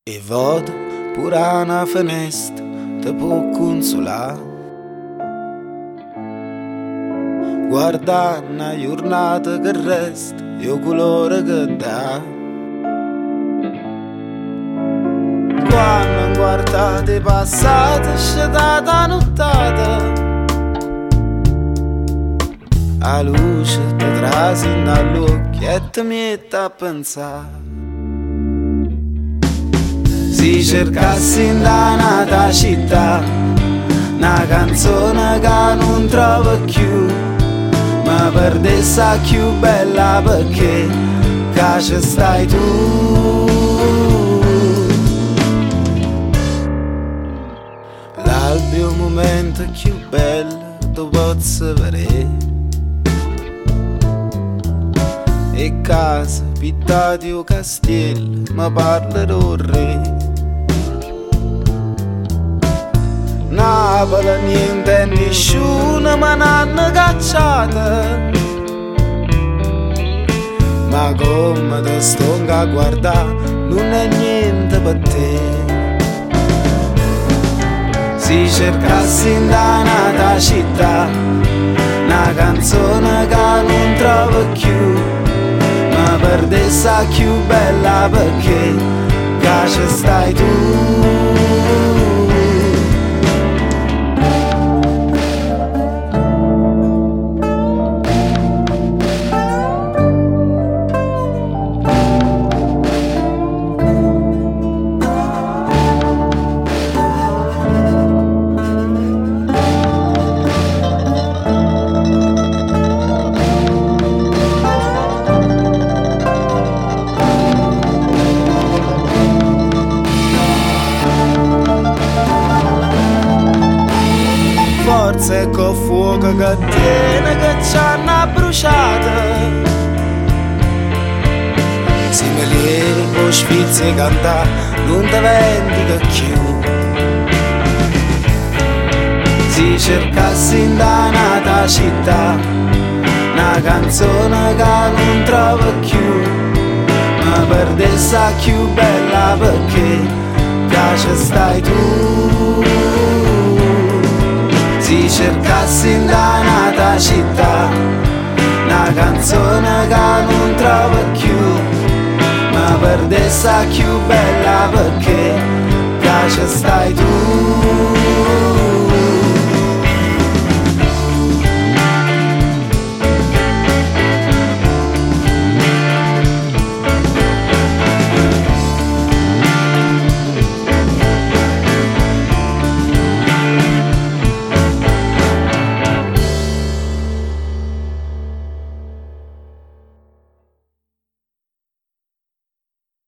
E vod pure una finestra te può consolare. Guarda una giornata che resta e il colore che dà. Quando guardate passate sciatata nottata, a luce ti trasi dall'occhio e ti metti a pensare. Si cercassi in danata città una canzone che non trovo più, ma perdessa più bella perché ci stai tu. L'albio momento più bello tu posso vedere, e casa pittati o castello ma parla del re. Napoli niente e nessuno mi hanno cacciata, ma come ti sto a guardare non è niente per te. Si cercassi in danata città una canzone che non trovo più, ma perdessa più bella perché ci stai tu. Forza con fuoco che tiene che ci hanno bruciata, se me li o sfizzi e cantare non ti vendica più. Si cercassi in danata città una canzone che non trovo più, ma perdessa più bella perché ci stai tu. Si cercassi in danata città una canzone che non trovo più, ma perdessa più bella perché ci stai tu.